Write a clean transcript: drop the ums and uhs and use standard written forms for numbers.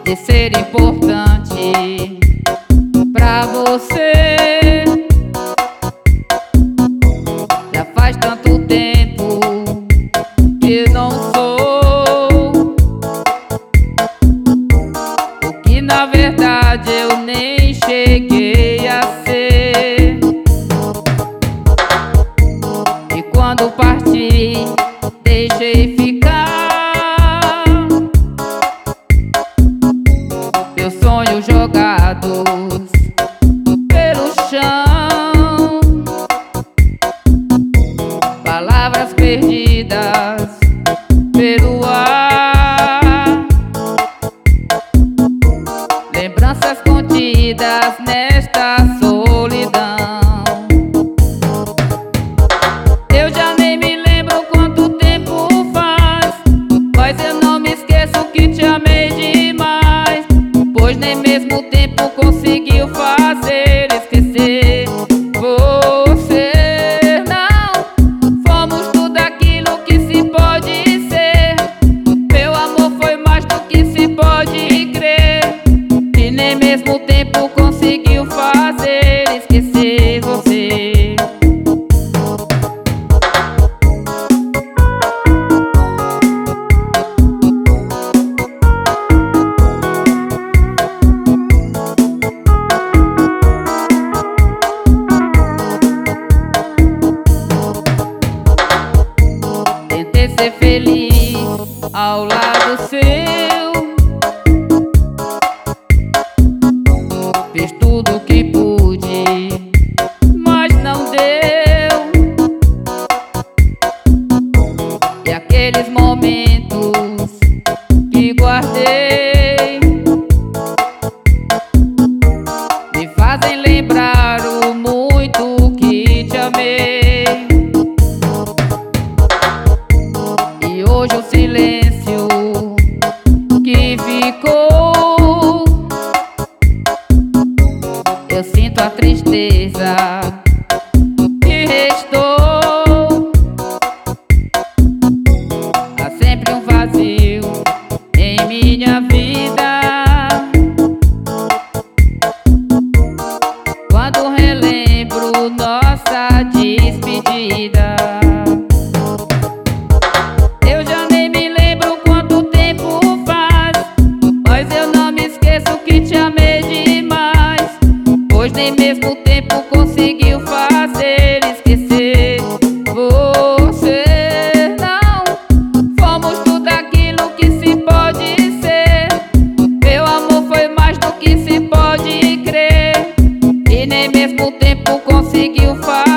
de ser importante pra você. Já faz tanto tempo que não sou o que na verdade eu nem cheguei a ser. E quando parti, deixei ficar meus sonhos jogados pelo chão, palavras perdidas pelo ar, lembranças contidas nesta solidão. Eu já nem me lembro quanto tempo faz, mas eu não me esqueço que te amei demais, pois nem mesmo o tempo conseguiu fazer esquecer você. Não fomos tudo aquilo que se pode ser, meu amor foi mais do que se pode crer, e nem mesmo o tempo conseguiu fazer esquecer você. Tentei ser feliz ao lado seu, fiz tudo o que pude, mas não deu. E aqueles momentos que guardei me fazem lembrar o muito que te amei. E hoje o silêncio que ficou, eu sinto a tristeza que restou. Há sempre um vazio em minha vida quando relembro nossa despedida. Eu já nem me lembro quanto tempo faz, mas eu não me esqueço que te amei demais, pois nem mesmo o tempo conseguiu fazer esquecer você. Não fomos tudo aquilo que se pode ser, meu amor foi mais do que se pode crer, e nem mesmo o tempo conseguiu fazer